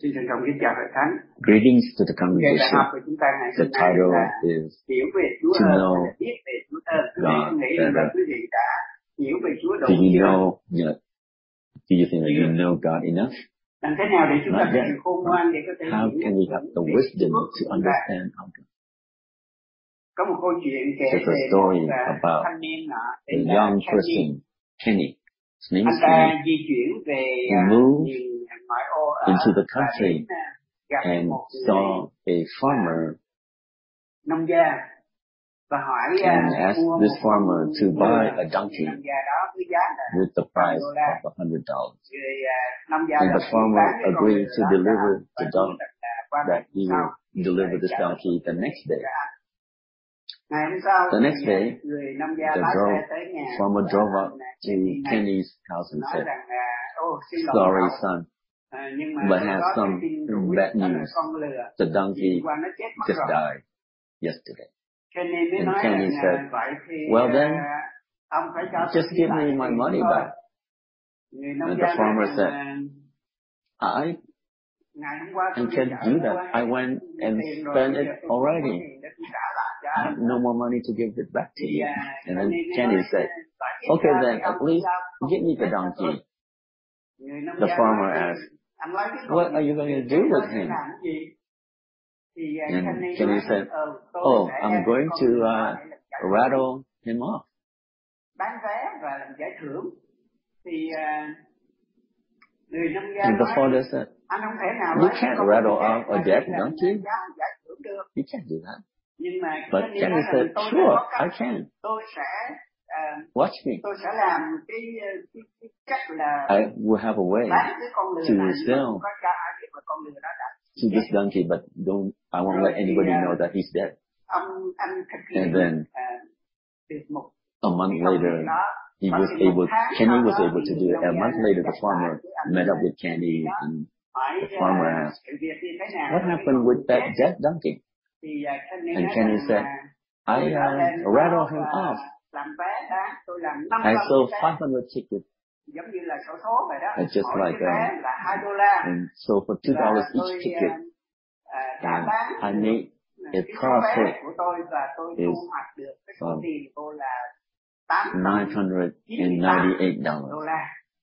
Xin trân trọng kính chào hội thánh. Greetings to the congregation. Bài học của chúng ta ngày The hôm nay title là is hiểu về Chúa To ơn Know và biết về Chúa ơn. God Tôi nghĩ better. là quý vị đã hiểu về Chúa đủ Do you chưa? know, do you think that you know God enough? Làm thế nào để chúng ta Not có yet. sự khôn ngoan để có thể How hiểu can we have the về wisdom Chúa to understand our God? Có một câu chuyện kể There's a về story một about thanh niên nọ a tên là young Kenny. person, Kenny. His name Anh is ta Kenny. di chuyển về He moved miền ngoại ô ở into the và country đến gặp and một người saw a farmer nông gia và hỏi and asked mua this một farmer to buy a người donkey nông gia đó với giá là with the price $100. of $100. Người nông gia And đó the farmer bán cái con agreed ngựa to đó deliver và the nói donkey, qua that he sau will deliver this donkey the next day. ngày hôm sau The next day, người nông gia the lái xe tới nhà farmer drove up to Kenny's house and nói said, rằng xin lỗi sorry cậu, son, nhưng mà but tôi have có some cái tin rủi bad đó là news. con lừa The donkey qua nó chết mất just rồi. died yesterday. Kenny mới And nói Kenny rằng said, vậy thì well then, ông phải cho just give me my money back. Người nông And gia the farmer nói said, rằng, I ngày hôm qua tôi can do that. I went and spent it already. I have no more money to give it back to you. And then Kenny said, okay then, at least give me the donkey. The farmer asked, what are you going to do with him? And Kenny said, oh, I'm going to rattle him off. Bán vé và làm giải thưởng. Thì người nông gia And the nói, father said, anh không thể nào you can't rattle off a dead donkey. giải thưởng được. You can't do that. Nhưng mà But Kenny said, sure, I can. Tôi sẽ watch me. Tôi sẽ làm cái cách là I will have a way bán cái con lừa to này, sell không có cho ai biết là con lừa đó đã to this donkey, but I won't let anybody know that he's dead. Anh thực hiện And then được một a month later, Kenny was able to do it. A month later, the farmer met up with Kenny, and the farmer asked, what happened with that dead donkey? And Kenny said, I rattled him off. I sold 500 tickets. It's just like and so for $2 each ticket, and I made a profit is $998.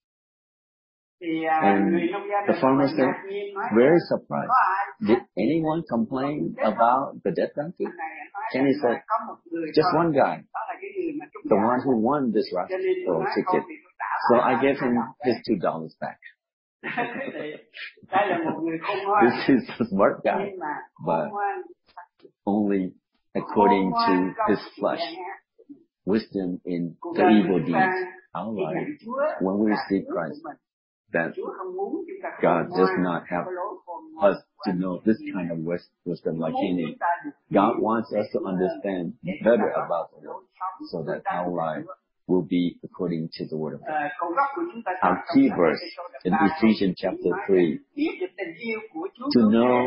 And the farmer said, very surprised. Did anyone complain about the dead donkey? Kenny said, just one guy, the one who won this raffle ticket. So I gave him his $2 back. This is a smart guy, but only according to his flesh. Wisdom in the evil deeds. Our life, when we receive Christ, that God does not have us to know this kind of wisdom like Kenny. God wants us to understand better about the Lord so that our life will be according to the Word of God. Our key verse in Ephesians chapter 3, to know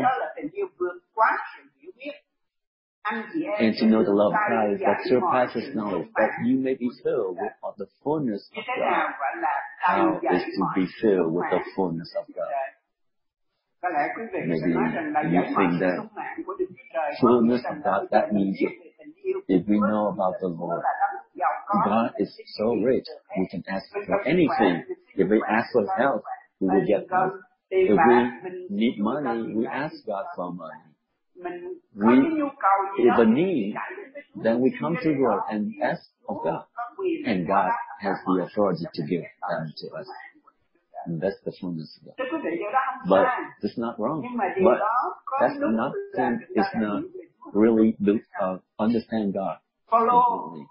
and to know the love of Christ that surpasses knowledge, that you may be filled with all the fullness of God. How is to be filled with the fullness of God? Maybe you think that fullness of God, that means if we know about the Lord, God is so rich, we can ask for anything. If we ask for help, we will get help. If we need money, we ask God for money. We have a need, then we come to God and ask of God. And God has the authority to give them to us. And that's the fullness of God. But it's not wrong. But that's nothing, it's not really understand God completely.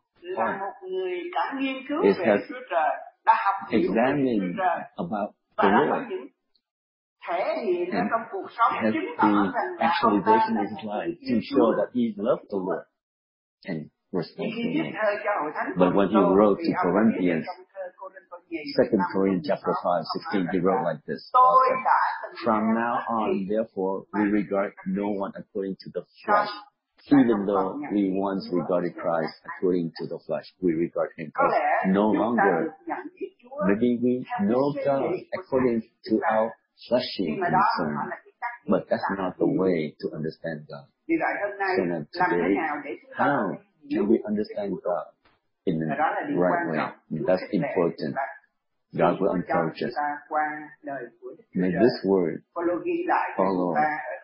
It has examined about the Lord. And has the actualization of his life to show that he loved the Lord and respects the Lord. But when he wrote to Corinthians, 2 Corinthians chapter 5:16, he wrote like this. From now on, therefore, we regard no one according to the flesh. Even though we once regarded Christ according to the flesh, we regard him no longer. Maybe we know God according to our fleshy concern, But that's not the way to understand God. Vì vậy hôm nay So that làm thế today, nào để chúng ta how can we understand God in the đó là điều right quan way? trọng. That's important. God will encourage us. May this word follow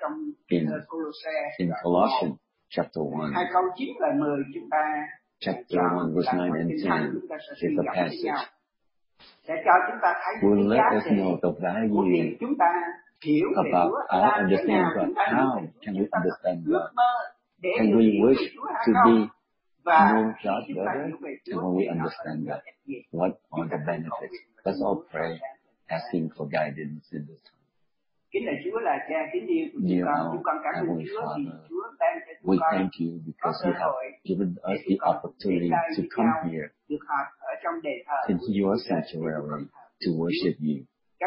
in Colossians chapter 1. Chapter 1 verse 9 and 10 is the passage. Will let us know the value about our understanding God. How can we understand God? Can we wish to be know God better? And when we understand that, what are the benefits? Let's all pray, asking for guidance in this time. Dear our Heavenly Father, we thank you because you have given us the opportunity to come here into your sanctuary to worship you.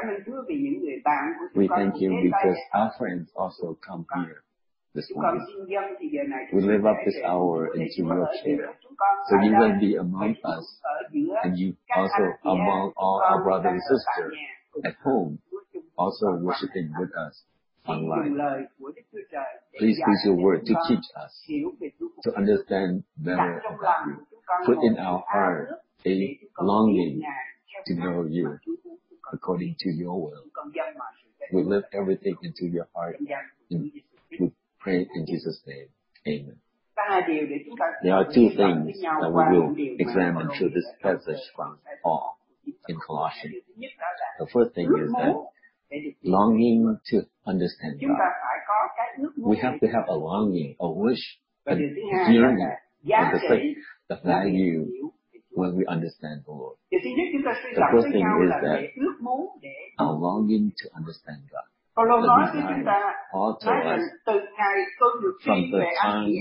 We thank you because our friends also come here this morning. We live up this hour into your chair, so you will be among us, and you also among all our brothers and sisters at home, also worshiping with us online. Please use your word to teach us, to understand better about you. Put in our heart a longing to know you according to your will. We lift everything into your heart and we pray in Jesus' name. Amen. There are two things that we will examine through this passage from Paul in Colossians. The first thing is that longing to understand God. We have to have a longing, a wish, a yearning for the sake, the value when we understand the Lord. The first thing is that our longing to understand God. The desire. Paul told us from the time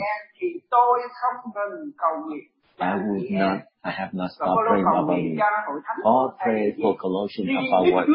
I have not stopped praying about you. Paul prayed for Colossians about what?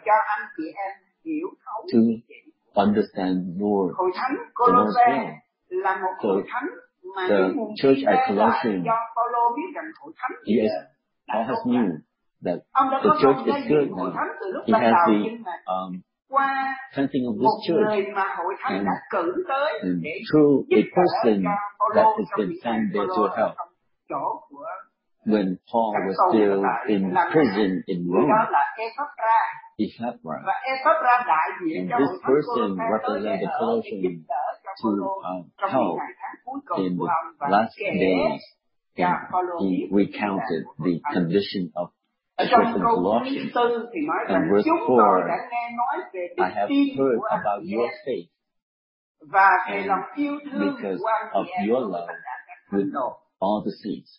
To understand Lord, the Lord's will. So the church at Colossians, yes, Paul has knew that the church is good now. He has the planting of this church, and through a person that has been sent there to help. When Paul was still in prison in Rome, Epaphras, and this person represented the Colossians to help in the last days, and he recounted the condition of the church in Colossians. And verse 4, I have heard about your faith, and because of your love with all the saints.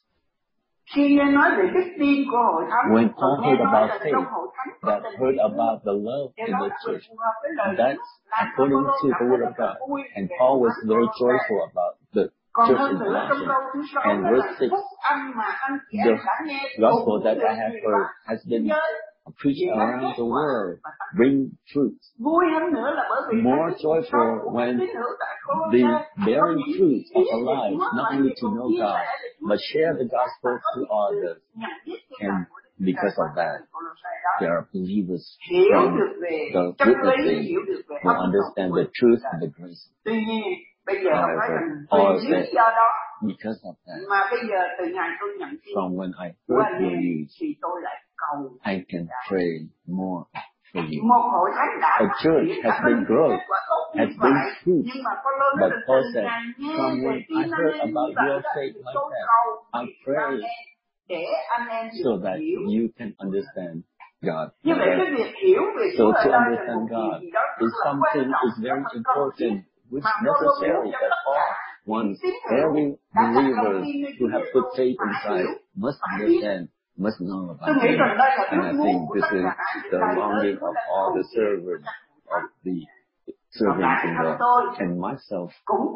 When Paul heard about faith, that heard about the love in the church, that's according to the Word of God. And Paul was very joyful about the church in Colossians. And verse 6, the gospel that I have heard has been preached around the world, bring fruits. More joyful when the bearing fruits of our lives, not only to know God, but share the gospel to others. And because of that, there are believers from the witnessing who understand the truth and the grace. However, Paul said, because of that, from when I heard your news, I can pray more for you. A church has been growth, has been fruit. But Paul said, from when I heard about your faith like that, I pray so that you can understand God better. So to understand God is something is very important, which necessary that all wants every believer who have put faith in Christ must understand, must know about Him. And I think this is the longing of all the servants of the servant in the and myself.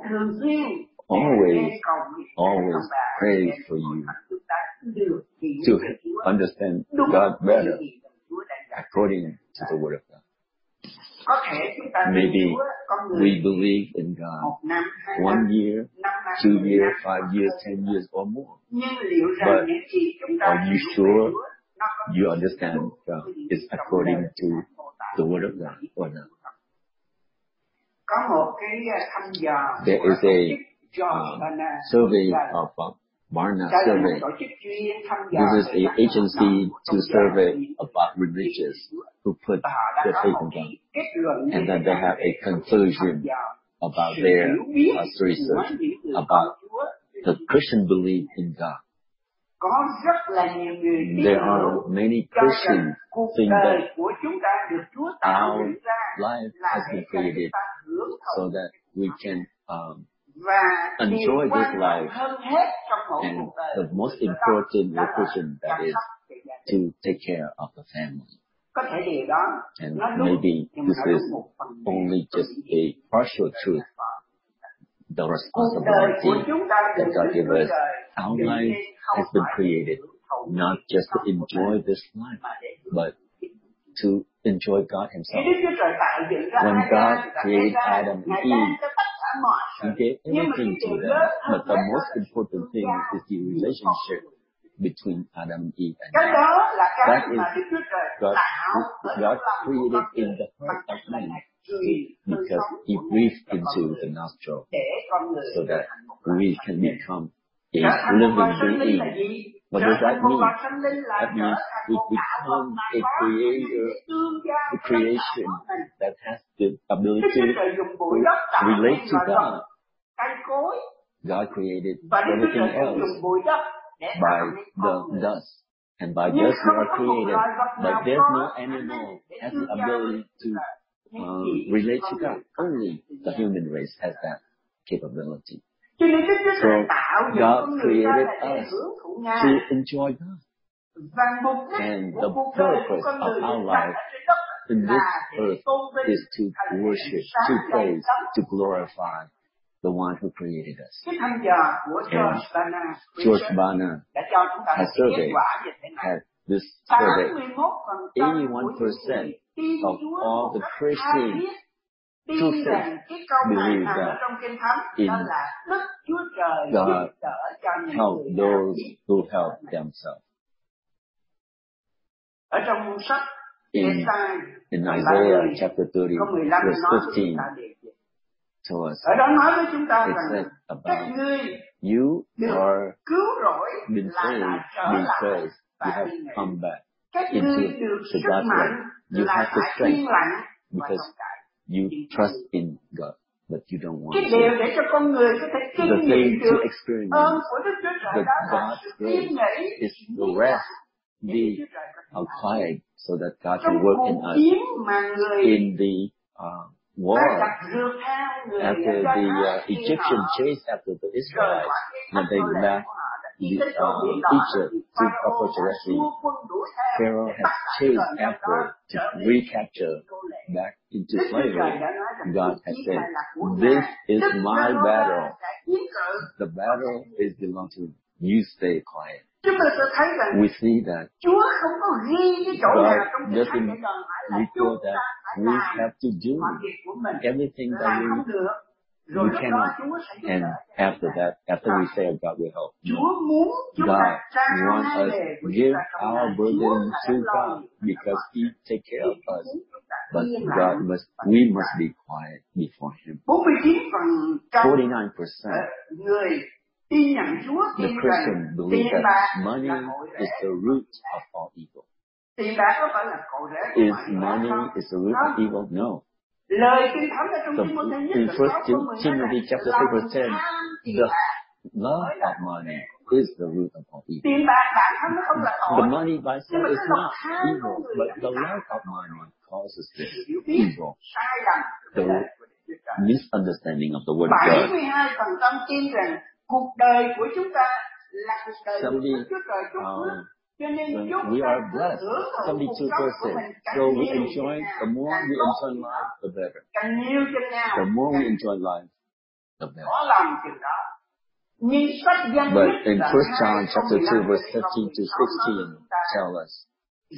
Always pray for you to understand God better according to the Word of God. Maybe we believe in God 1 year, 2 years, 5 years, 10 years or more. But are you sure you understand God is according to the Word of God or not? Có một cái thăm dò There is a survey of Barna survey. This is an agency to survey about religious who put their faith in God. And then they have a conclusion about their research about the Christian belief in God. There are many Christians think that our life has been created so that we can enjoy this life, and the most important Christian that is to take care of the family. And maybe this is only just a partial truth. The responsibility that God gave us, our life has been created not just to enjoy this life, but to enjoy God Himself. When God created Adam and Eve, He gave everything to them, but the most important thing is the relationship between Adam and Eve and God. That is God created in the heart of man because He breathed into the nostril so that we can become a living being. What does that mean? That means we become a creation that has the ability to relate to God. God created everything else by the dust. And by dust we are created. But there's no animal that has the ability to relate to God. Only the human race has that capability. So God created us to enjoy God. And the purpose of our life in this earth is to worship, to praise, to glorify the one who created us. And George Barna has had this survey. 81% of all the Christians who believe that in God help those who help themselves. In Isaiah chapter 30, verse 15, to us, it says about you are been saved because you have come back into the God's life. You have the strength because you trust in God, but you don't want to. The thing to experience the God's grace is the rest be quiet so that God can work in us. In the war, after the Egyptian chased after the Israelites, when they left Egypt to Papajarasi, Pharaoh had chased after to recapture back into slavery. God had said, "This is my battle. The battle is belong to you. Stay quiet." We see that God doesn't record that we have to do everything that we cannot. And after that, after we say God will help, God wants us to give our burden to God because He take care of us. But we must be quiet before Him. 49%. The Christian believe that money is the root of all evil. Is money is the root of evil? No. In 1 Timothy chapter 3 verse 10, the love of money is the root of all evil. The money by itself is not evil, but the love of money causes this evil. The misunderstanding of the word of God. 70, we are blessed, 72%. So we enjoy, the more we enjoy life, the better. The more we enjoy life, the better. But in 1 John chapter 2 verse 15 to 16 tell us,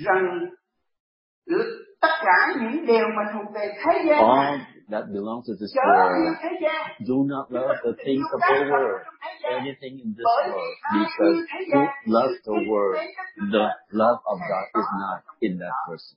all that belongs to this world, do not love the things of the world, anything in this world, because who loves the world, the love of God is not in that person.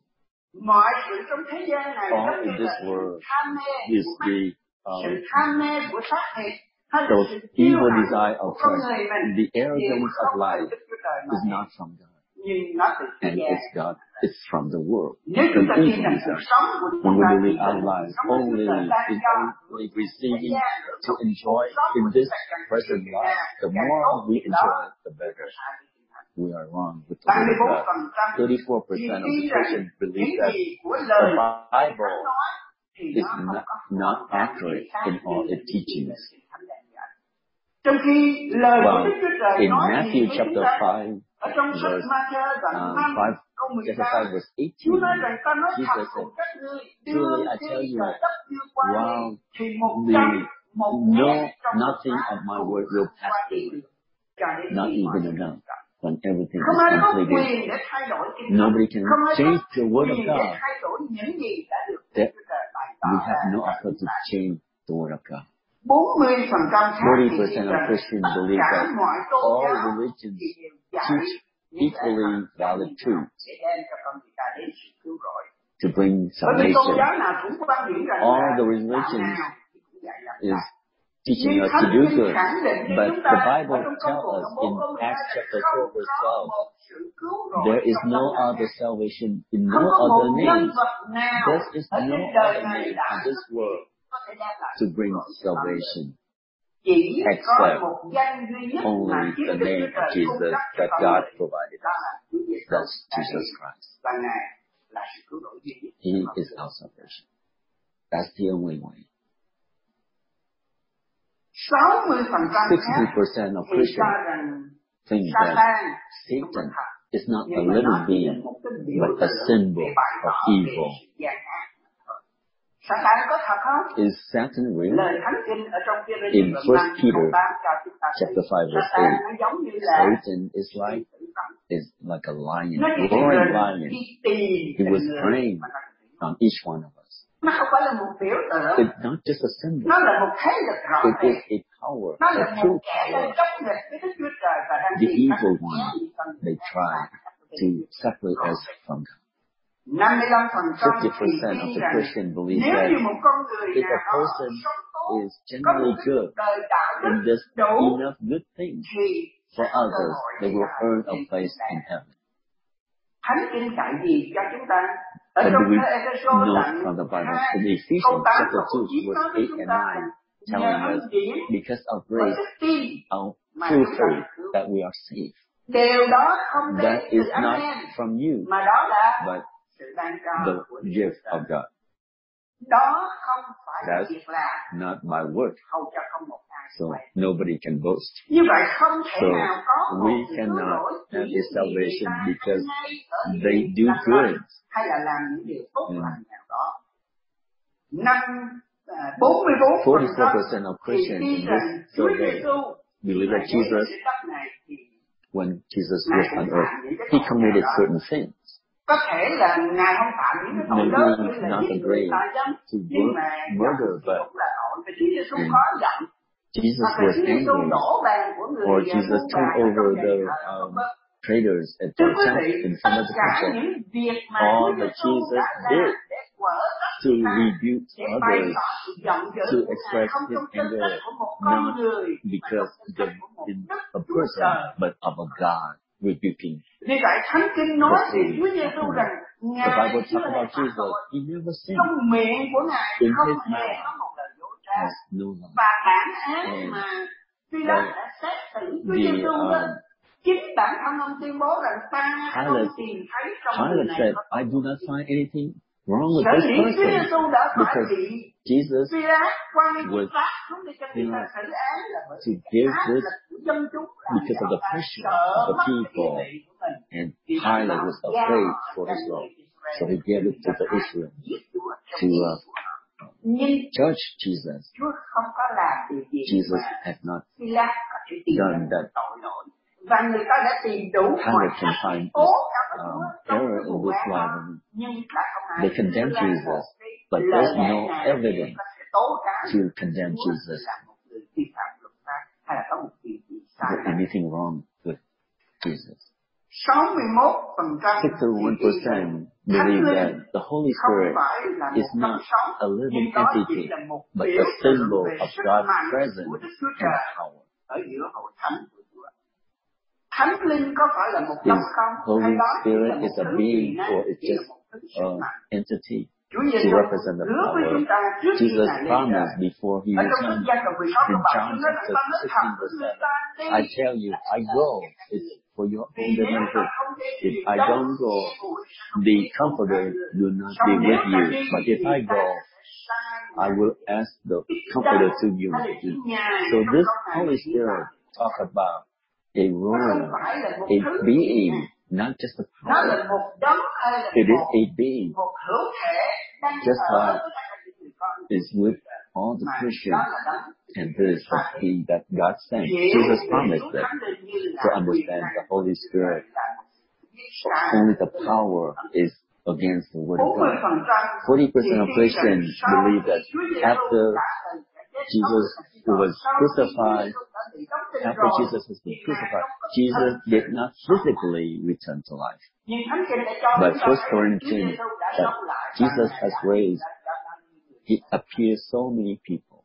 Mọi sự trong thế gian này all in this world tham mê is của mắt, the sự tham mê của xác thịt, hay là those sự kiêu evil hãnh desire of của con flesh, người mình the đều arrogance of không phải life Đức Chúa Trời mà is not from God. nhưng nó từ thế And gian. it's God. It's from the world. Nếu chúng ta From tin evil rằng cuộc desire. sống của chúng When we ta believe chỉ là our cuộc life sống mà Chúa only Trời ban is cho, only receiving to enjoy in this present life, the more we enjoy it, the better. We are wrong with the word of God. 34% of the Christians believe that the Bible is not accurate in all its teachings. Trong khi lời của Đức Chúa Trời In nói Matthew gì chapter 5, ở trong sách verse Ma-thơ đoạn 5 câu chapter 18, 5 verse 18, Chúa nói rằng ta nói thật Jesus cùng said, các ngươi, truly I khi tell you, trời đất chưa qua while đi, thì một trăm, một no, ngàn trong nothing of my word will pass away, not even enough. When everything không is ai có completed, quyền để thay đổi kinh thánh. nobody can Không ai có change the word of quyền để God. thay đổi những gì đã được Đức That Chúa Trời bày tỏ we have ra no trong offer to chúng ta. change the word of God. 40% khác thì 40% tin of rằng Christians tất believe cả that mọi tôn all giáo religions thì đều dạy teach những lẽ equally thật valid truths để đem cho con người ta đến sự cứu rỗi. to bring Bởi vì tôn salvation. giáo nào cũng quan điểm rằng All là the đạo religions nào thì cũng dạy làm is sai. teaching Nhưng us to Thánh do Kinh good. khẳng định cho But chúng the ta Bible ở trong công tells vụ us đoạn 4 in câu 12 Acts rằng chapter không 4 verse có 12, một sự cứu rỗi there is trong no danh other Ngài. salvation in Không no có một other nhân name. vật nào There is ở no trên đời other này name đã in this world có thể đem lại to cứu bring rỗi cho con người. salvation Chỉ có except một danh duy nhất mà only chính the Đức name Chúa of Trời cung Jesus cấp cho that con God người. provided Đó us. là Chúa Giêsu That's đã Jesus đến Christ. và Ngài là sự cứu rỗi duy nhất. He is our salvation. That's the only way. 60% khác 60% of thì cho Christians rằng think Satan that Satan is not a living being, but a symbol of evil. Satan có thật không? Is Satan real? Lời Thánh Kinh ở trong kia In 1 Peter chapter 5 verse 8, nó giống như là Satan is like a lion, roaring lion. He was preying on each one of us. Nó không phải là một biểu tượng. It's not just a symbol. Nó là một thế lực rõ It rệt. is a power, Nó a là một true kẻ đang power. chống nghịch với Đức Chúa Trời và đang The tìm cách evil one, they try to separate us from God. 55% 50% of the Christian believe nếu that như một con người if nào a đó person sống tốt, is có generally một good đời đạo đức and does đủ enough good things thì for others, they will earn a place in heaven. Thánh Kinh dạy gì cho chúng ta? Ở And trong we Ê-phê-sô know đoạn from the Bible 2, in câu Ephesians 8 chapter và câu 2 9 nói verse với 8 chúng and ta 9 rằng nhờ telling ân us điển because of với grace, đức tin our mà through chúng ta được faith, cứu. that we are saved. Điều đó không đến That từ is anh not em from you, mà đó là but sự ban cho the của Đức gift Chúa of Trời. God. Đó không phải là That's việc làm not my work, hầu cho không một ai so quay. nobody can boast. Như vậy không thể So nào có một we sự cứu cannot rỗi have chỉ a vì salvation người ta because hay ở những they điều do lành good. lành hay là làm những điều tốt lành nào đó. 44% of thì Christians tin in rằng this Chúa survey Giêsu believe that đến Jesus, trên đất này thì when Jesus was on earth, he committed certain sins. có thể là Ngài không phạm những cái tội lớn như là Not giết a người grave tà dâm, to nhưng mà murder, but cũng là tội. Và Chúa Giêsu có giận, Jesus hoặc là was Chúa Giêsu angry, đổ bàn của người or Jesus buôn turned bán ở over trong the nhà thờ, traders at thưa the quý temple, vị, in tất front of the cả temple, những việc mà all Chúa that Giêsu Jesus đã làm did để quở tất to cả, rebuke để bày others, tỏ sự giận dữ to của Ngài express không his trong tính anger, cách của một con not người mà trong because tính cách của một in Đức a Chúa person, Trời. but of a God rebuking. Vì vậy Thánh Kinh nói The về fool. Chúa Giêsu rằng The Ngài Bible chưa talks hề about phạm Jesus. tội, He never sinned. trong miệng của Ngài In không his hề mouth có một lời dối trá. has no lie. Và bản án And mà Phi-lát đã xét xử Chúa Giêsu đó, chính bản thân ông tuyên bố rằng ta không tìm thấy trong người Pilate này said, có I tội. do not find anything wrong with Sở this dĩ Chúa person, Giêsu đã phải because bị Jesus Phi-lát quăng was xác xuống để cho người ta xử án là bởi to vì give áp this lực của dân chúng làm because cho of the ta pressure sợ of the mất cái địa people. vị của mình. And Pilate was afraid for his law, so he gave it to the Israel to judge Jesus. Chúa không có làm điều gì Jesus mà has not Phi-lát có thể tìm done ra that. tội lỗi. Và người ta đã tìm đủ mọi Pilate can find tố cáo với Chúa trong error cái in vụ this án đó, life. nhưng lại không ai They condemn đưa ra Jesus, một cái but lời there's lẽ no nào evidence có thể tố cáo to condemn Chúa Jesus là một người vi phạm luật pháp hay là có một điều gì sai for lầm. anything wrong with Jesus. 61% 61% believe that the Holy Spirit is not a living entity, but a symbol of God's presence and power. Is Holy Spirit is a being or it's just an entity to represent the power? Jesus promised before he returned in John chapter 16 verse 7, I tell you, I go, it's for your own benefit. If I don't go, the Comforter will not be with you. But if I go, I will ask the Comforter to be with you. So this Holy Spirit talk about a role, a being, not just a power. It is a being. Just like is with all the Christians, and this is the thing that God sent. Jesus promised that to understand the Holy Spirit, only the power is against the Word of God. 40% of Christians believe that after Jesus was crucified, after Jesus has been crucified, Jesus did not physically return to life. But 1 Corinthians, that Jesus has raised, He appears so many people.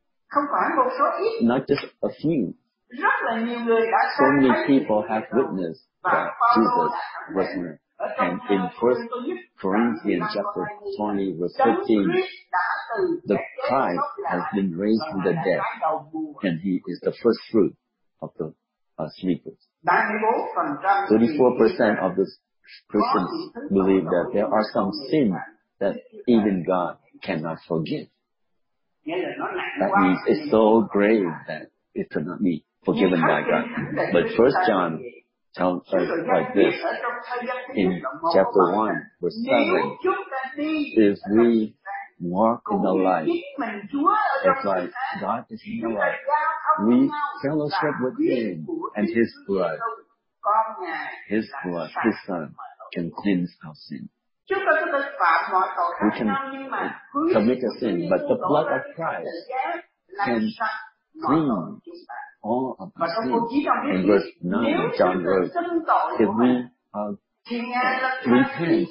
Not just a few. So many people have witnessed that Jesus was raised. And in 1 Corinthians chapter 20 verse 15, the Christ has been raised from the dead, and He is the first fruit of the sleepers. 34% of the Christians believe that there are some sins that even God cannot forgive. That means it's so grave that it cannot be forgiven by God. But 1 John tells us like this, in chapter 1, verse 7, if we walk in the light, it's like God is in the light, we fellowship with Him, and His blood, His Son, can cleanse our sin. We can commit a sin, but the blood of Christ can clean all of our sins. In verse 9, John wrote, if we repent,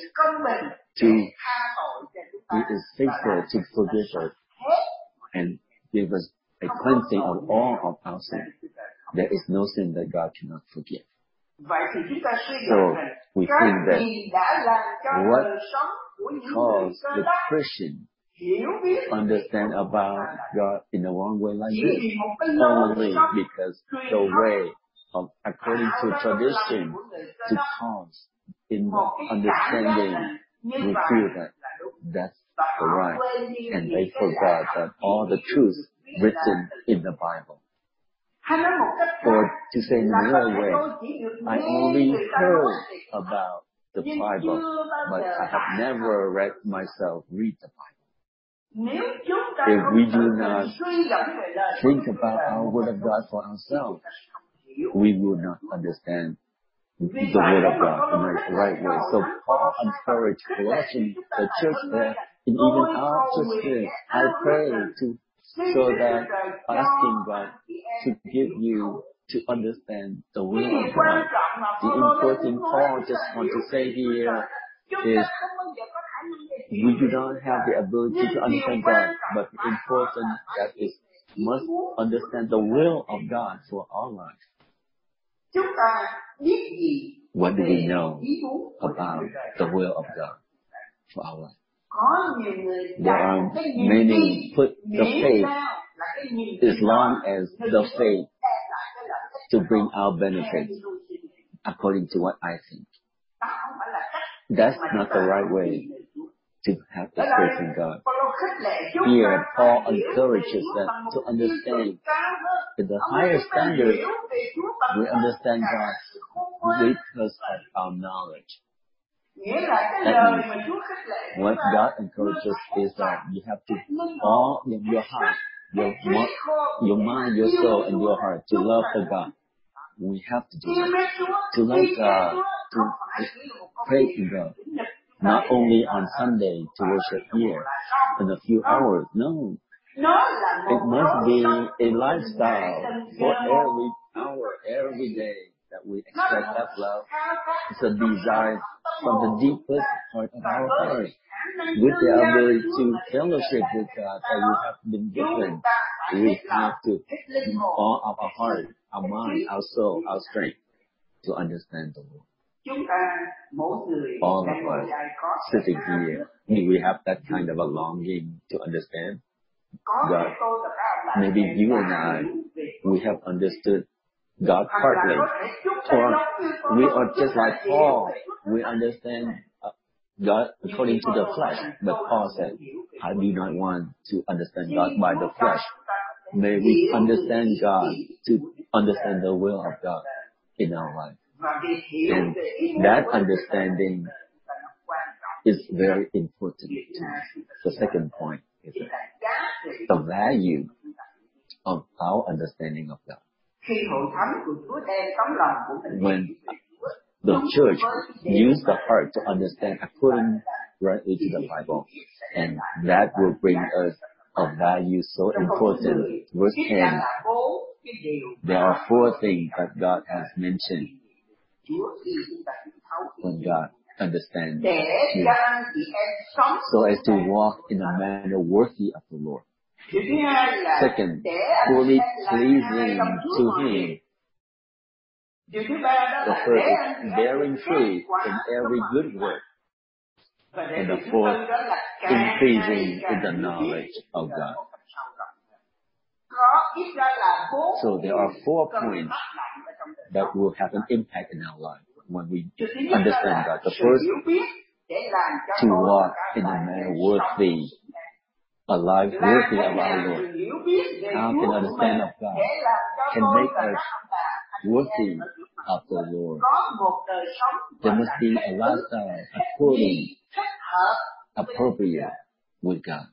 He is faithful to forgive us and give us a cleansing of all of our sins. There is no sin that God cannot forgive. So we think that what caused the Christian understand about God in the wrong way like this? Only because the way of according to tradition to cause in the understanding, we feel that that's the right, and they forgot that all the truth written in the Bible. Or to say in another way, I only heard about the Bible, but I have never read myself read the Bible. If we do not think about our Word of God for ourselves, we will not understand the Word of God in the right way. So Paul encouraged Colossians, the church there, and even our church here, I pray so that asking God to give you to understand the will of God. The important thing Paul just want to say here is we do not have the ability to understand God, but the important that is must understand the will of God for our life. What do we know about the will of God for our life? There are many put the faith as long as the faith to bring our benefits according to what I think. That's not the right way to have the faith in God. Here, Paul encourages us to understand that the higher standard, we understand God because of our knowledge. That means what God encourages is that you have to all in your heart, your mind, your soul, and your heart to love for God. We have to do that. To love God, to pray to God. Not only on Sunday to worship here in a few hours. No. It must be a lifestyle for every hour, every day that we express that love. It's a desire from the deepest part of our heart, with the ability to fellowship with God that we have been given, we have to, all of our heart, our mind, our soul, our strength, to understand the Lord. All of us sitting here, we have that kind of a longing to understand God. Maybe you and I, we have understood God partly, or we are just like Paul. We understand God according to the flesh, but Paul said, I do not want to understand God by the flesh. May we understand God to understand the will of God in our life. And that understanding is very important to us. The second point is the value of our understanding of God. When the church used the heart to understand according rightly to the Bible, and that will bring us a value so important. Verse 10, there are 4 things that God has mentioned when God understands you, so as to walk in a manner worthy of the Lord. Second, fully pleasing to Him. The first is bearing fruit in every good work. And the fourth, increasing in the knowledge of God. So there are 4 points that will have an impact in our life when we understand God. The first, to walk in a manner worthy, a life worthy of our Lord. How can understand of God can make us worthy of the Lord? There must be a lifestyle according, appropriate with God.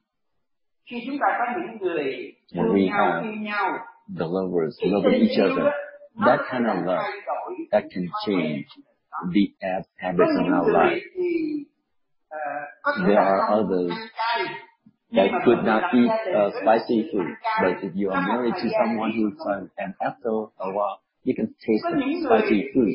When we have the lovers loving each other, that kind of love, that can change the habits in our life. There are others that could not eat spicy food, but if you are married to someone who's and after a while, you can taste the spicy food.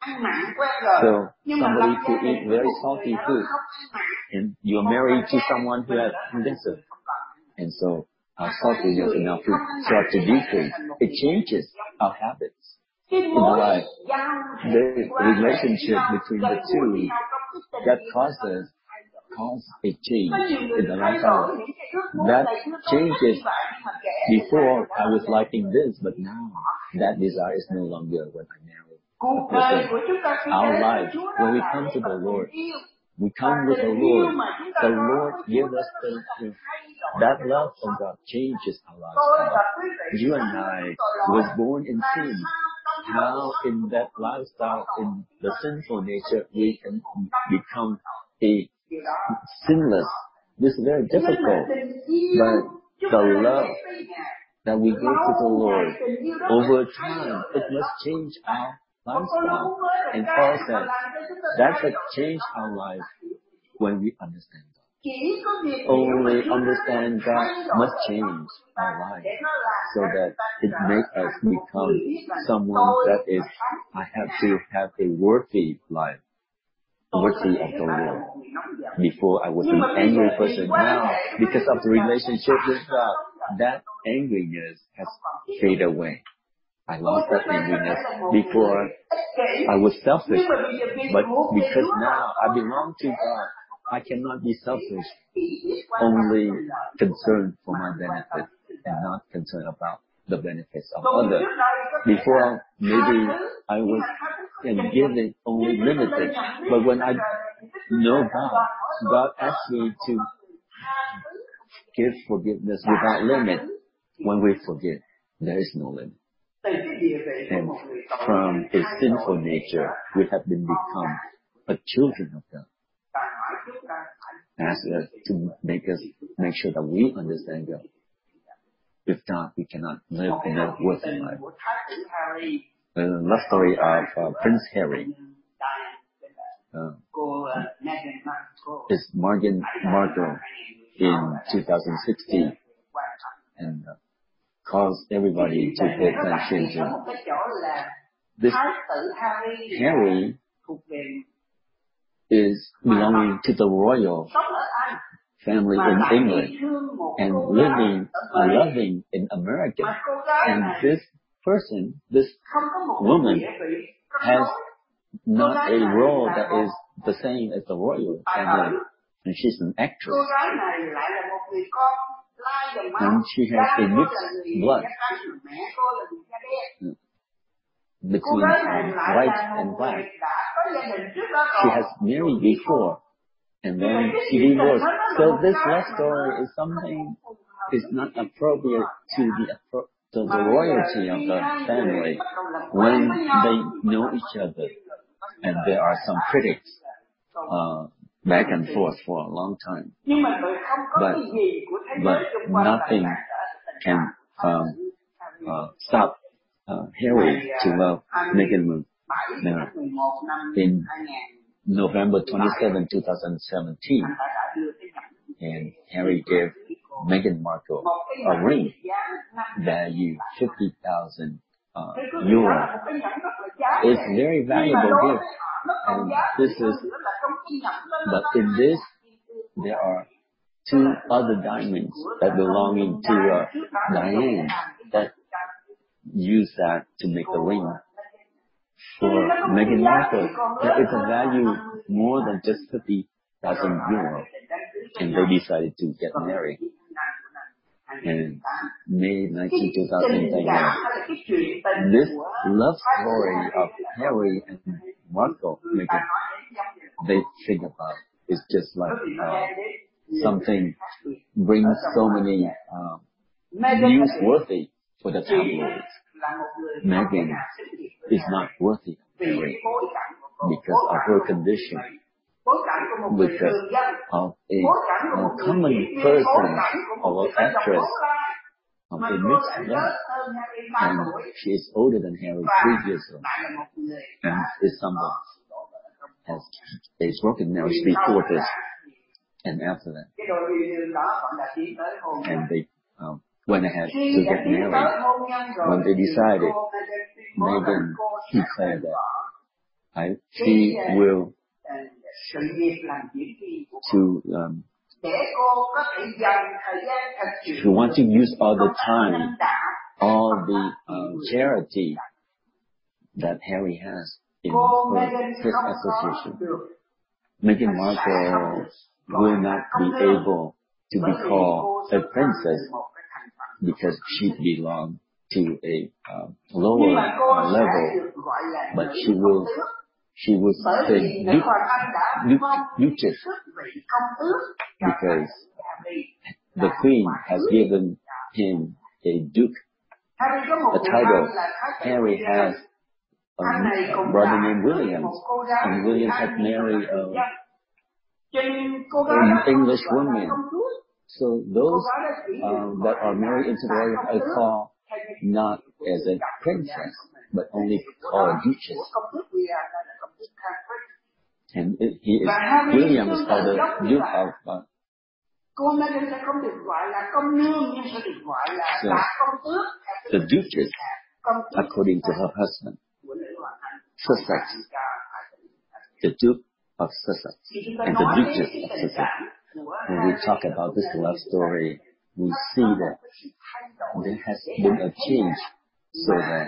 So somebody could eat very salty food, and you're married to someone who has cancer, and so our saltiness in our food starts to decrease. It changes our habits in our life. The relationship between the two that causes a change in the lifestyle. That changes. Before I was liking this, but now that desire is no longer when I marry a person. Our life, when we come to the Lord, we come with the Lord. The Lord gives us that love of God changes our lifestyle. You and I was born in sin. How in that lifestyle, in the sinful nature, we can become a sinless. This is very difficult. But the love that we give to the Lord, over time, it must change our lifestyle. And Paul said, that could change our life when we understand God. Only understand God must change our life so that it makes us become someone that is, I have to have a worthy life, worthy of the Lord. Before I was an angry person. Now, because of the relationship with God, that angriness has faded away. I lost that angriness. Before, I was selfish. But because now I belong to God, I cannot be selfish, only concerned for my benefit and not concerned about the benefits of others. Before, maybe I was giving only limited, but when I know God, God asks me to give forgiveness without limit. When we forgive, there is no limit. And from a sinful nature, we have been become a children of God. Ask us to make sure that we understand God. If not, we cannot live in a worthy life. The love story of Prince Harry is Meghan Markle in 2016, and caused everybody to pay attention to this. Harry is belonging to the royal family in England and loving in America. And this person, this woman, has not a role that is the same as the royal family. And she's an actress. And she has a mixed blood between white and black. She has married before, and then she divorced. So this love story is something is not appropriate to the royalty of the family when they know each other. And there are some critics back and forth for a long time. But nothing can stop Harry to love Meghan. In November 27, 2017, and Harry gave Meghan Markle a ring value 50,000 euro. It's a very valuable gift, and but in this, there are 2 other diamonds that belonging to Diane that use that to make the ring. For Meghan Markle, there is a value more than just 50,000 euro, and they decided to get married. And May 19, 2021, this love story of Harry and Markle, Meghan, they think about is just like something brings so many newsworthy for the tabloids. Meghan is not worthy of Harry because of her condition, because of a common person or actress of a mixed blood, and she is older than Harry 3 years old, and is someone has a broken marriage before this and after that, and they went ahead to get married. When they decided, Meghan declared that she will she wants to use all the time, all the charity that Harry has in his association. Meghan Markle will not be able to be called a princess because she belongs to a lower level, but she will say duchess because the queen has given him a duke, a title. Harry has a brother named William, and William has married an English woman. So those that are married into the royal are called not as a princess, but only called a duchess. And William is called the Duke of. So the duchess, according to her husband, Sussex, the Duke of Sussex, and the Duchess of Sussex. When we talk about this love story, we see that there has been a change so that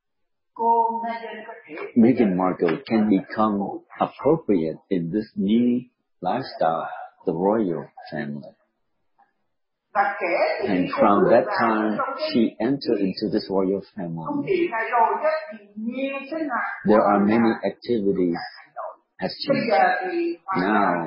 Meghan Markle can become appropriate in this new lifestyle, the royal family. And from that time, she entered into this royal family. There are many activities has changed. Now,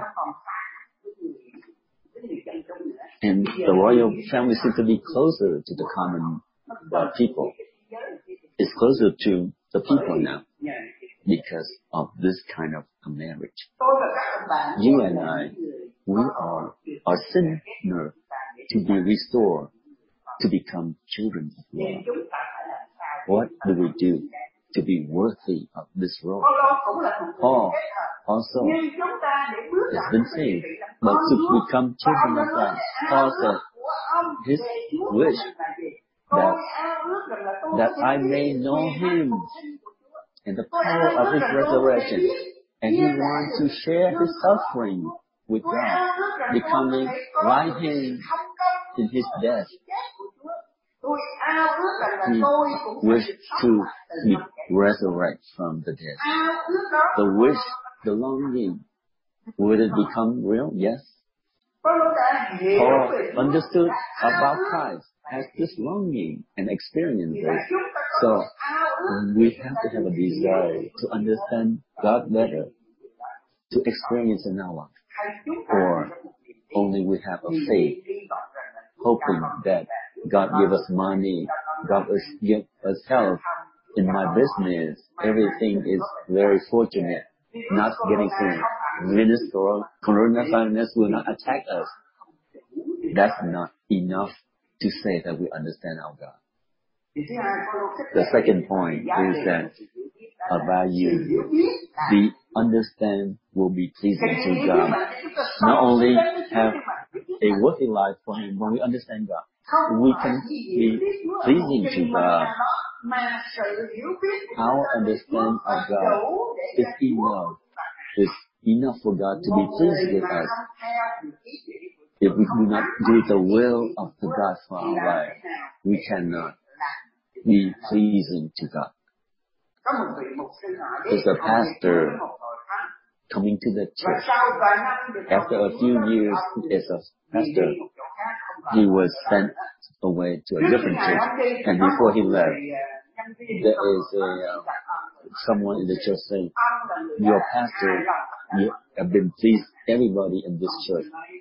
and the royal family seems to be closer to the common people. It's closer to the people now because of this kind of a marriage. You and I, we are a sinner to be restored, to become children of God. What do we do to be worthy of this role? Paul also has been saved, but to become children of God, Paul said his wish that I may know Him and the power of His resurrection and he wants to share his suffering with God, becoming like him in his death. He wished to be resurrected from the dead. The wish, the longing, would it become real? Yes. Paul understood about Christ, has this longing and experience it. So we have to have a desire to understand God better, to experience in our life. Or only we have a faith, hoping that God give us money, God give us health in my business. Everything is very fortunate, not getting through. Coronavirus will not attack us. That's not enough to say that we understand our God. The second point is that a value, the understand will be pleasing to God. Not only have a worthy life for Him, when we understand God, we can be pleasing to God. Our understanding of God is enough for God to be pleased with us. If we do not do the will of the God for our life, we cannot be pleasing to God. There's a pastor coming to the church. After a few years as a pastor, he was sent away to a different church. And before he left, there is someone in the church saying, "Your pastor, you have been pleased everybody in this church.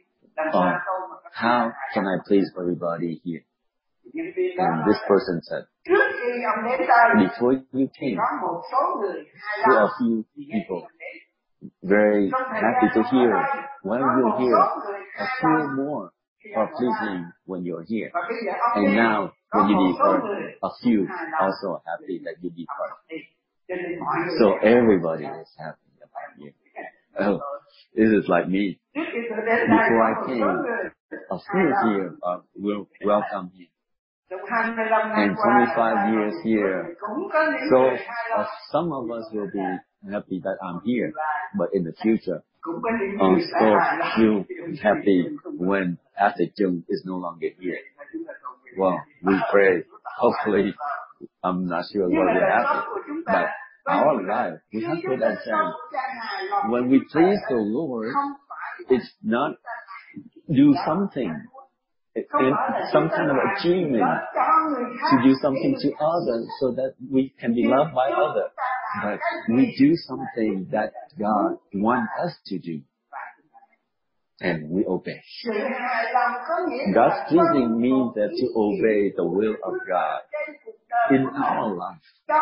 How can I please everybody here?" And this person said, "Before you came, there are a few people very happy to hear. While you're here, a few more are pleasing when you're here. And now, when you depart, a few also are happy that you depart. So everybody is happy about you." Oh, this is like me. Before I came, a few here will welcome you. And 25 years here. So some of us will be happy that I'm here, but in the future, so you'll be happy when Pastor Jung is no longer here. Well, we pray. Hopefully, I'm not sure what will happen, but our life, we have to understand, when we please the Lord, it's not do something, it's some kind of achievement to do something to others so that we can be loved by others. But we do something that God wants us to do. And we obey. God's pleasing means that to obey the will of God in our life.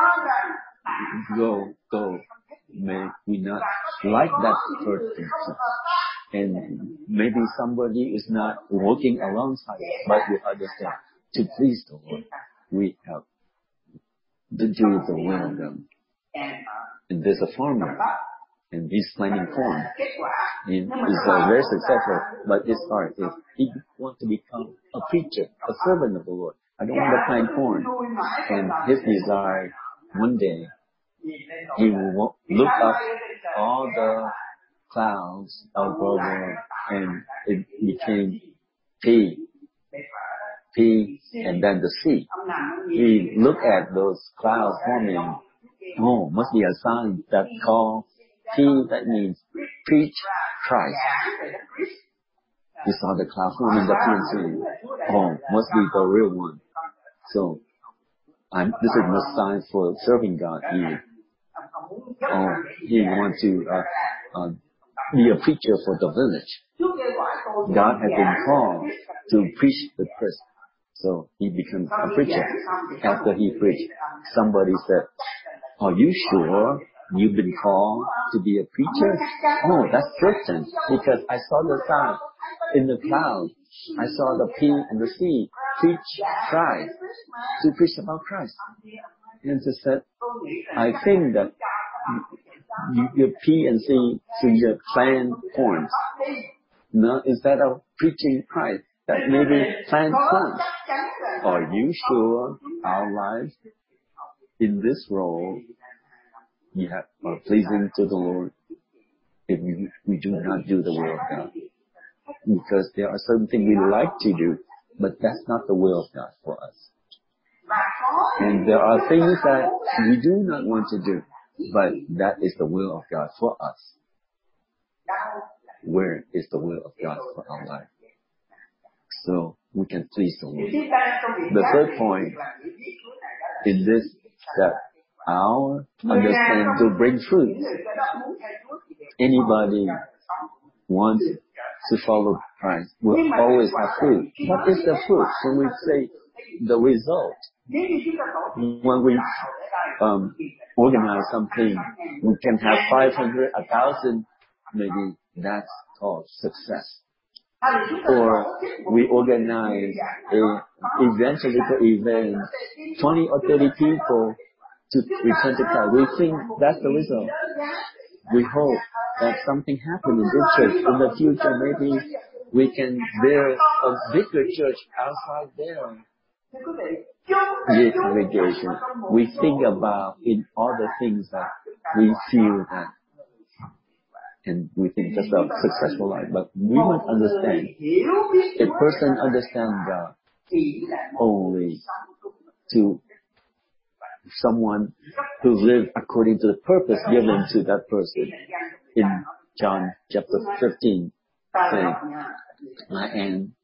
Go. May we not like that person. And maybe somebody is not working alongside us, but we understand to please the Lord, we have to do the will of God. And there's a farmer, and he's planting corn. He's very successful, but his heart is he wants to become a preacher, a servant of the Lord. I don't want to plant corn. And his desire, one day, he will look up all the clouds of over, and it became P, and then the sea. He looked at those clouds forming. Oh, must be a sign that called P, that means preach Christ. You saw the cloud forming the PNC. Oh, must be the real one. So, this is the sign for serving God here. Oh, he wants to be a preacher for the village. God has been called to preach the Christ. So he becomes a preacher. After he preached, somebody said, "Are you sure you've been called to be a preacher?" "No, that's certain, because I saw the sign in the cloud. I saw the P and the C, preach Christ, to preach about Christ." And she said, "I think that your P and C should just plant corn. No, instead of preaching Christ, that maybe plant corn. Are you sure our lives in this role are pleasing to the Lord?" if we do not do the will of God. Because there are certain things we like to do, but that's not the will of God for us. And there are things that we do not want to do, but that is the will of God for us. Where is the will of God for our life? So we can please the Lord. The third point in this, that our understanding to bring fruit. Anybody wants to follow Christ will always have fruit. What is the fruit? When we say the result, when we organize something, we can have 500, 1,000, maybe that's called success. Or we organize an evangelical event, 20 or 30 people to return to Christ. We think that's the result. We hope that something happens in this church. In the future, maybe we can build a bigger church outside there. The congregation. We think about in all the things that we feel that, and we think that's a successful life. But we must understand, a person understands God only to someone who lives according to the purpose given to that person. In John chapter 15, saying, I am,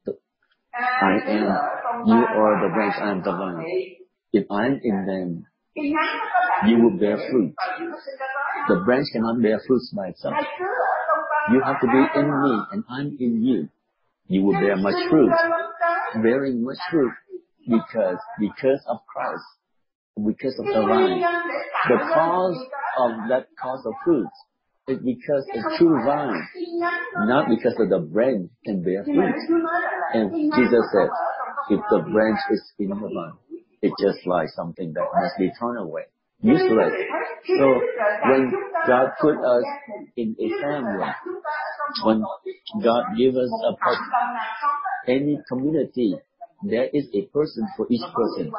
you are the branch, I am the vine. If I am in them, you will bear fruit. The branch cannot bear fruits by itself. You have to be in me, and I'm in you. You will bear much fruit. Bearing much fruit because of Christ, because of the vine. The cause of that cause of fruit is because the true vine, not because of the branch can bear fruit. And Jesus said, if the branch is in the vine, it's just like something that must be thrown away. Useless. So when God put us in a family, when God gives us any community, there is a person for each person.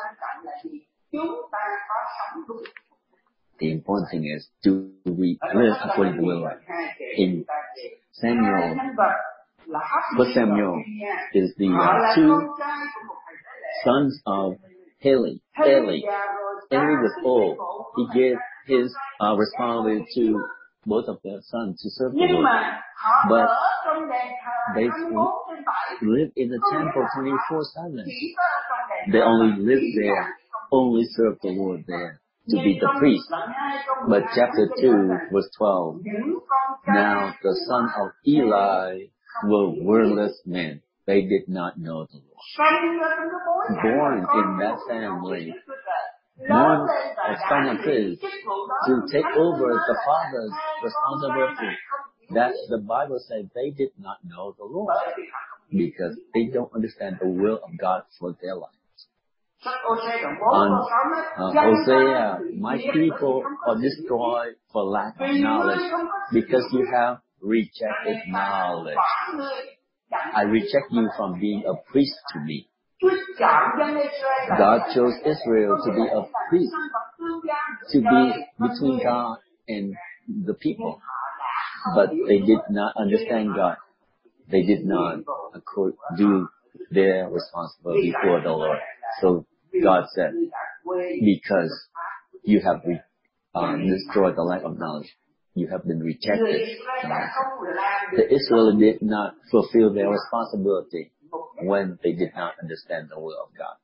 The important thing is, do we live according to the will? In Samuel, First Samuel is the two sons of Eli. Eli was old. He gave his responsibility to both of their sons to serve the Lord. But they lived in the temple 24/7. They only lived there, only served the Lord there, to be the priest. But chapter 2, verse 12, now the son of Eli were worthless men. They did not know the Lord. Born in that family, born a son of his, to take over the father's responsibility. That the Bible says they did not know the Lord because they don't understand the will of God for their lives. On Hosea, my people are destroyed for lack of knowledge because you have rejected knowledge. I reject you from being a priest to me. God chose Israel to be a priest, to be between God and the people. But they did not understand God. They did not do their responsibility before the Lord. So God said, because you have destroyed the lack of knowledge, you have been rejected. The Israelites did not fulfill their responsibility when they did not understand the will of God.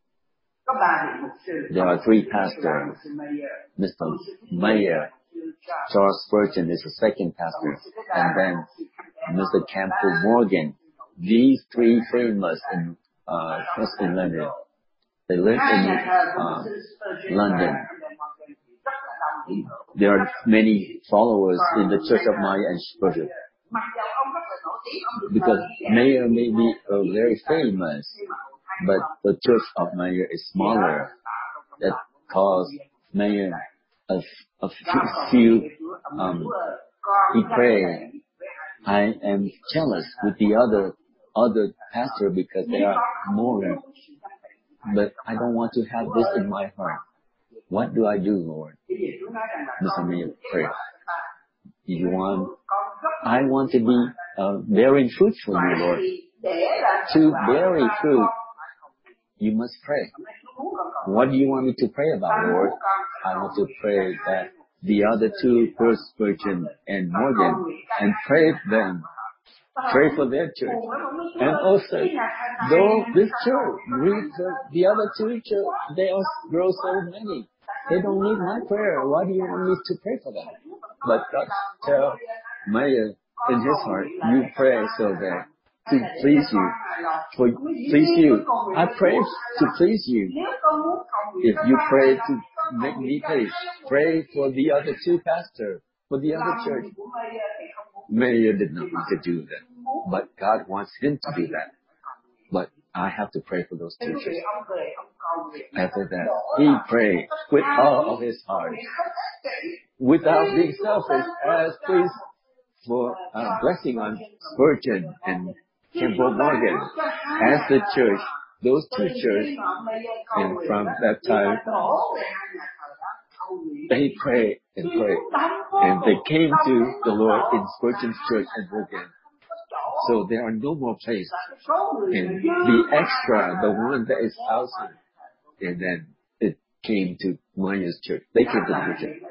There are three pastors. Mr. Mayer, Charles Spurgeon is the second pastor, and then Mr. Campbell Morgan. These three famous in London. They live in London. There are many followers in the Church of Mayer and Spurgeon. Because Mayer may be very famous, but the Church of Mayer is smaller. That caused Mayer a few. He prayed, I am jealous with the other pastor because they are more. But I don't want to have this in my heart. What do I do, Lord? Mr. Mayer prayed. You want I want to be bearing fruit for you, Lord. To bearing fruit, you must pray. What do you want me to pray about, Lord? I want to pray that the other two, First Spurgeon and Morgan, and pray them. Pray for their church. And also, though this church, the other two church, they all grow so many. They don't need my prayer. Why do you want me to pray for them? But God tell Maya in his heart, you pray so that to please you. For please you. I pray to please you. If you pray to make me please, pray for the other two pastors, for the other church. Maya did not want to do that. But God wants him to do that. But I have to pray for those teachers. After that, he prayed with all of his heart, without being selfish, as please for blessing on Spurgeon and Campbell Morgan as the church, those two churches, and from that time, they prayed and prayed, and they came to the Lord in Spurgeon's church and Morgan. So there are no more places. And the extra, the one that is 1,000, and then it came to Maya's church. They came to the church.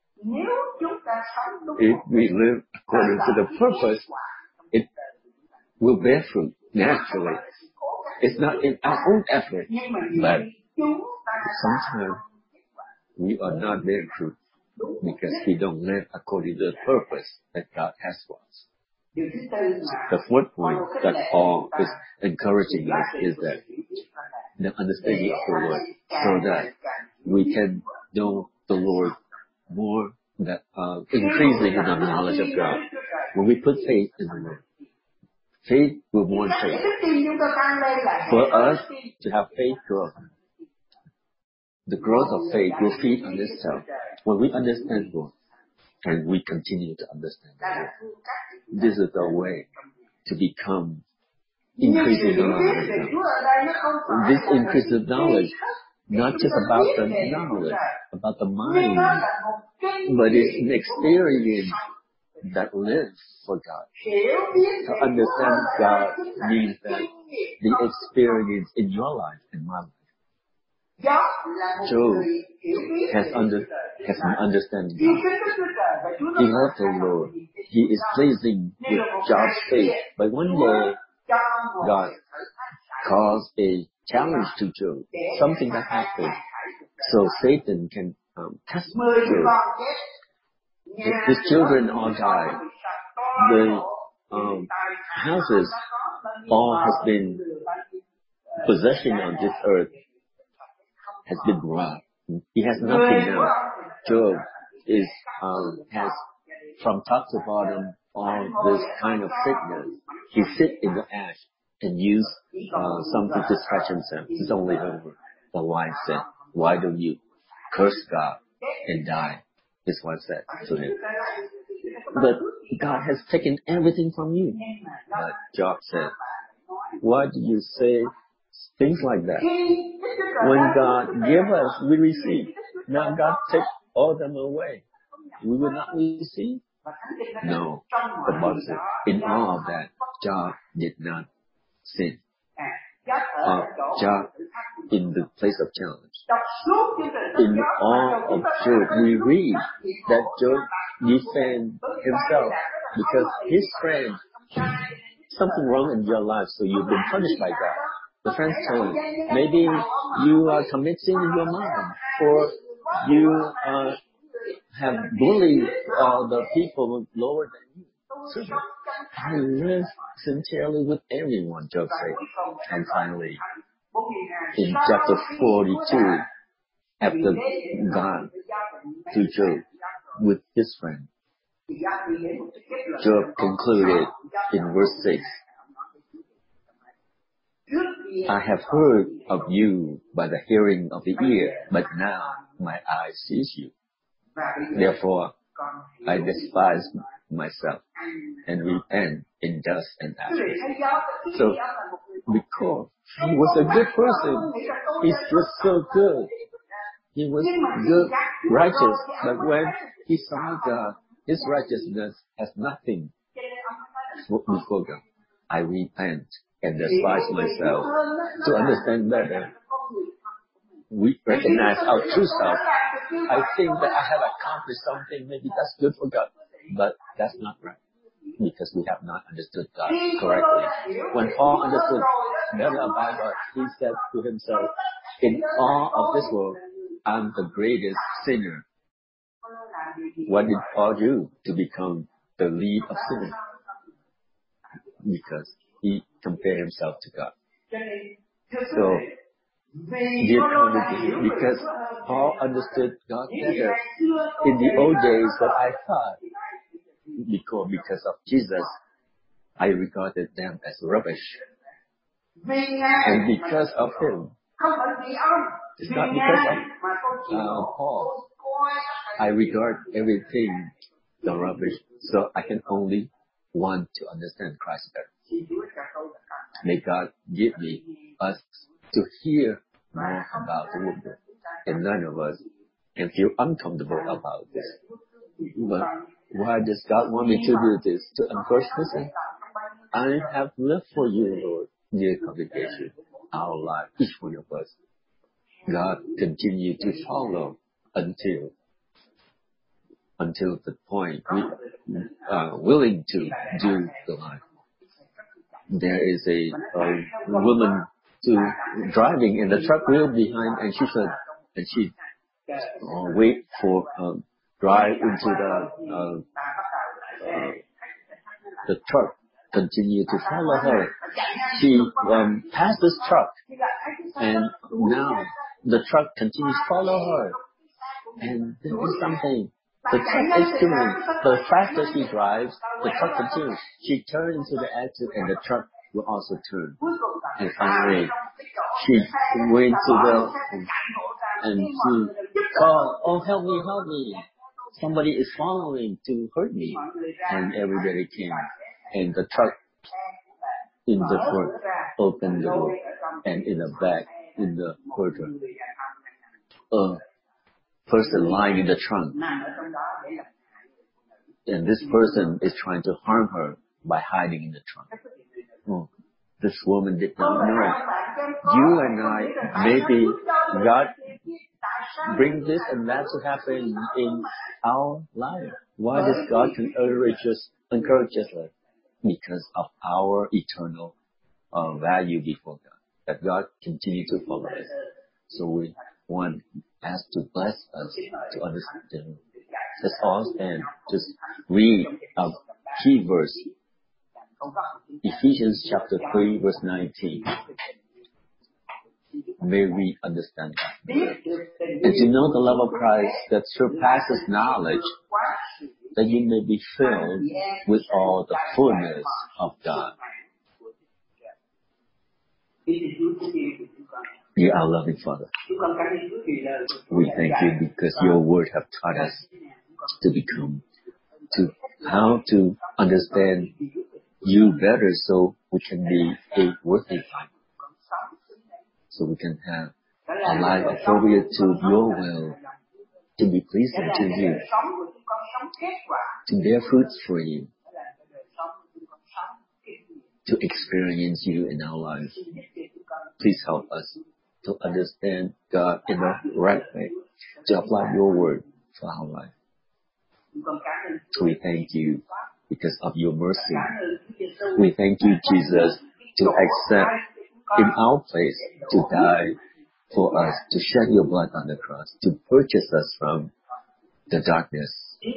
If we live according to the purpose, it will bear fruit naturally. It's not in our own effort, but sometimes we are not bearing fruit because we don't live according to the purpose that God has for us. The fourth point that Paul is encouraging us is that the understanding of the Lord, so that we can know the Lord more, that increasing in the knowledge of God. When we put faith in the Lord, faith will warn faith. For us to have faith growth, the growth of faith will feed on itself. When we understand God, and we continue to understand God, this is the way to become increasing knowledge. This increase of knowledge, not just about the knowledge, about the mind, but it's an experience that lives for God. To understand God means that the experience in your life and my life. Job has an understanding God. He loved the Lord. He is pleasing with Job's faith. But one day, God caused a challenge to Job. Something that happened. So Satan can test Job. His children all died. The houses all has been possession on this earth has been robbed. He has nothing now. Job has from top to bottom all this kind of sickness. He sit in the ash and use something to scratch himself. It's only over. The wife said, "Why don't you curse God and die?" His wife said to him. But God has taken everything from you. But Job said, "Why do you say things like that? When God give us, we receive. Now God takes all of them away. We will not receive?" No. The Bible said, in all of that, Job did not sin. Job in the place of challenge. In all of Job, we read that Job defended himself because his friend, something wrong in your life, so you've been punished by God. The friends told him, maybe you are committing in your mind, or you have bullied the people lower than you. So I live sincerely with everyone, Job said. And finally, in chapter 42, after God to Job with his friend, Job concluded in verse 6, "I have heard of you by the hearing of the ear, but now my eye sees you. Therefore, I despise myself and repent in dust and ashes." So, because he was a good person, he was so good. He was good, righteous, but when he saw God, his righteousness has nothing before God. I repent and despise myself to understand better. We recognize our true self. I think that I have accomplished something. Maybe that's good for God, but that's not right because we have not understood God correctly. When Paul understood better about God, he said to himself, "In all of this world, I'm the greatest sinner." What did Paul do to become the lead of sinners? Because he compared himself to God. So, dear community, because Paul understood God better, in the old days what I thought, because of Jesus, I regarded them as rubbish. And because of him, it's not because of Paul, I regard everything the rubbish, so I can only want to understand Christ better. May God give us to hear more about the word, and none of us can feel uncomfortable about this. But why does God want me to do this? To encourage person? I have lived for you, Lord, dear congregation, our life, each one of us. God continue to follow until the point we are willing to do the life. There is a woman driving in the truck wheel behind, and she said, wait for drive into the truck. Continue to follow her. She passed this truck, and now the truck continues to follow her. And there is something. The truck is doing. The faster she drives, the truck continues. She turns into the exit, and the truck will also turn. And finally, she went to and she called, "Oh, help me. Somebody is following to hurt me." And everybody came. And the truck in the front opened the door, and in the back, in the quarter, person lying in the trunk. And this person is trying to harm her by hiding in the trunk. Oh, this woman did not know. You and I, maybe God bring this and that to happen in our life. Why does God encourage us like? Because of our eternal value before God. That God continue to follow us. So we want us to bless us to understand. Let's all stand. Just read a key verse. Ephesians chapter 3 verse 19. May we understand that. And to know the love of Christ that surpasses knowledge, that you may be filled with all the fullness of God. You are loving Father. We thank you because your word have taught us how to understand you better, so we can be a worthy life. So we can have a life appropriate to your will, to be pleasing to you, to bear fruits for you, to experience you in our lives. Please help us to understand God in the right way, to apply your word for our life. We thank you because of your mercy. We thank you, Jesus, to accept in our place, to die for us, to shed your blood on the cross, to purchase us from the darkness.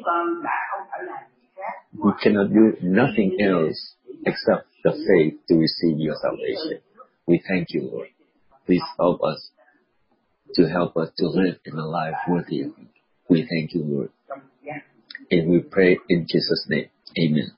We cannot do nothing else except the faith to receive your salvation. We thank you, Lord. Please help us to live in a life worthy of you. We thank you, Lord. And we pray in Jesus' name. Amen.